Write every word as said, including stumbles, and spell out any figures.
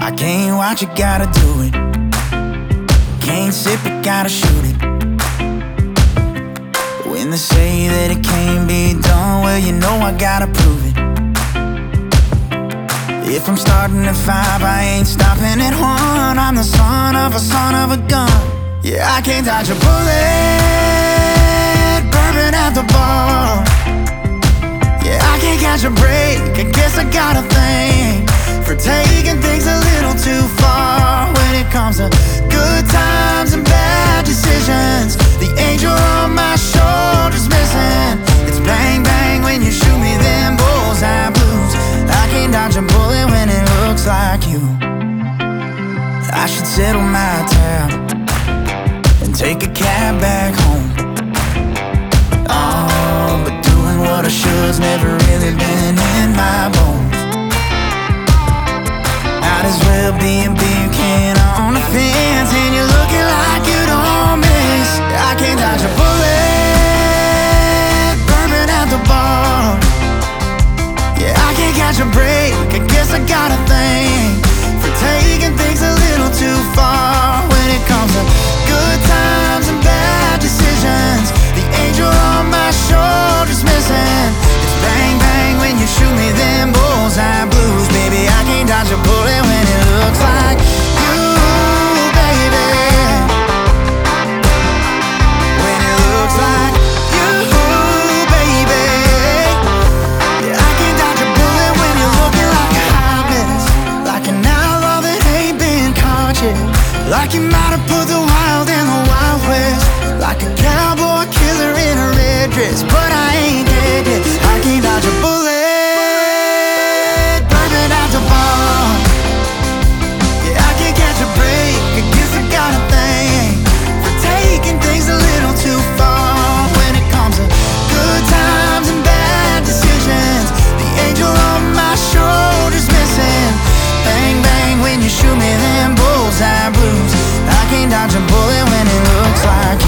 I can't watch it, gotta do it. Can't sip it, gotta shoot it. When they say that it can't be done, well, you know I gotta prove it. If I'm starting at five, I ain't stopping at one. I'm the son of a son of a gun. Yeah, I can't dodge a bullet, bourbon at the bar. Yeah, I can't catch a break, I guess I got a thing for taking things a little too far. When it comes to good times and bad decisions, the angel on my shoulder's missing. It's bang bang when you shoot me them bullseye blues. I can't dodge a bullet when it looks like you. I should settle my tab and take a cab back home. Oh, but doing what I should's never really been in my bones. Might as well be a beer can on the fence, and you're looking like you don't miss. I can't dodge a bullet, bourbon at the bar. Yeah, I can't catch a break, I guess I got a thing for taking things a little too far. When it comes to good times and bad decisions, the angel on my shoulder's missing. It's bang bang when you shoot me them bullseye blues. Baby, I can't dodge a bullet when it looks like you, baby. When it looks like you, baby. Yeah, I can't dodge a bullet when you're looking like a hot mess, like an outlaw that ain't been caught yet, like you might have put the wild in the Wild West, like a cowboy killer in a red dress, but I ain't dead yet. I can't dodge a bullet, bourbon at the bar. Yeah, I can't catch a break, I guess I got a thing for taking things a little too far. When it comes to good times and bad decisions, the angel on my shoulder's missing. Bang bang when you shoot me them bullseye blues. I can't dodge a bullet when it looks like